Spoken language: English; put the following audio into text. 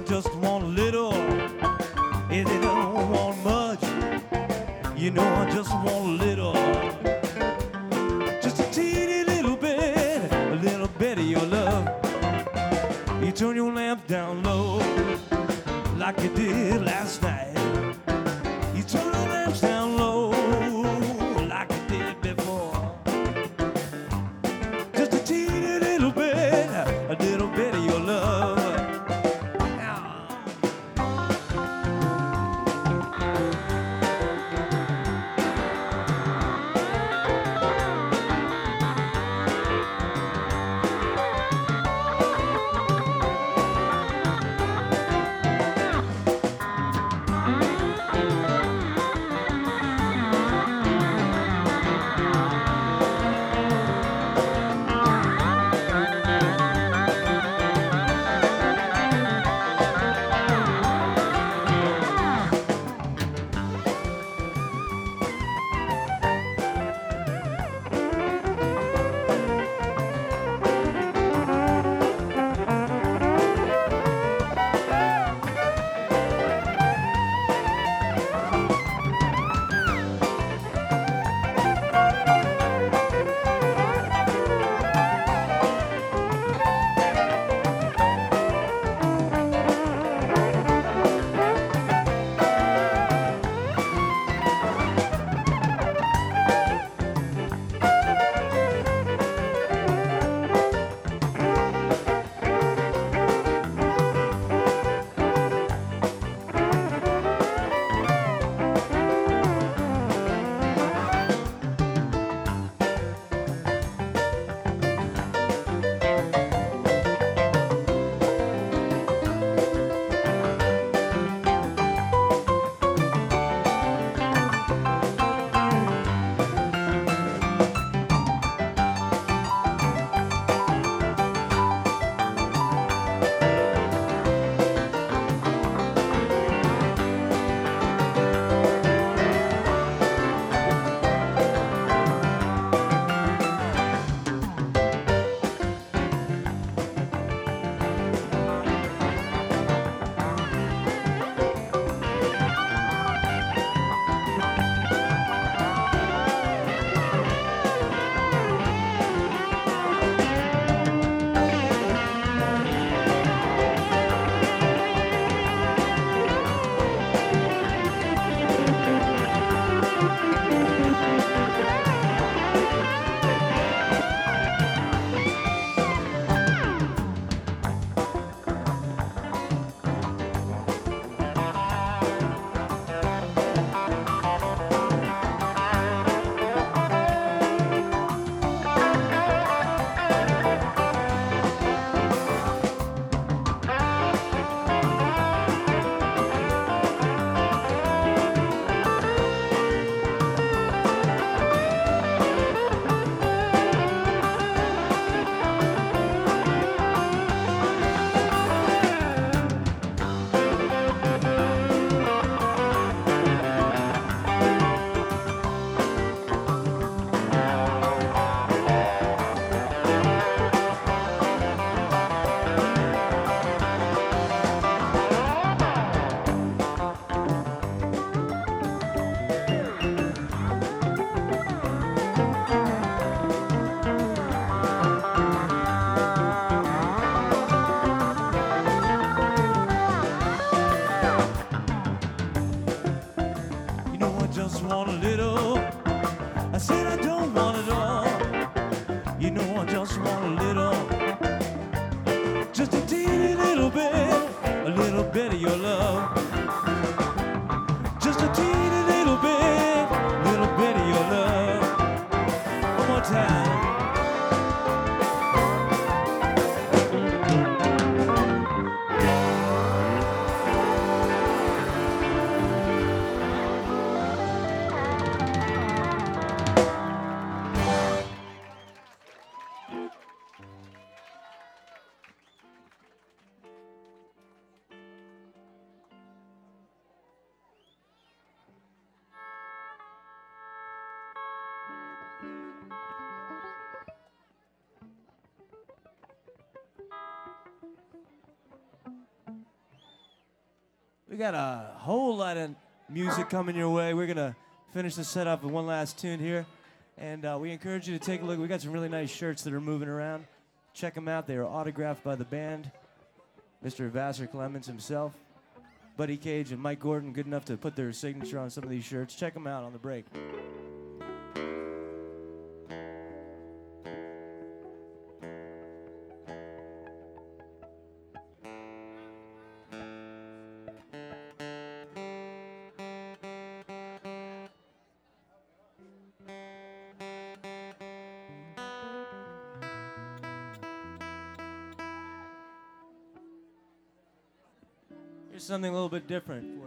just want a little. If they don't want much, you know I just want a little. Just a teeny little bit of your love. You turn your lamp down low, like you did last night. You turn your lamps down low, like you did before. Just a teeny little bit of your love. We got a whole lot of music coming your way. We're going to finish the set up with one last tune here. And we encourage you to take a look. We got some really nice shirts that are moving around. Check them out. They are autographed by the band. Mr. Vassar Clemens himself. Buddy Cage and Mike Gordon, good enough to put their signature on some of these shirts. Check them out on the break. Here's something a little bit different for you.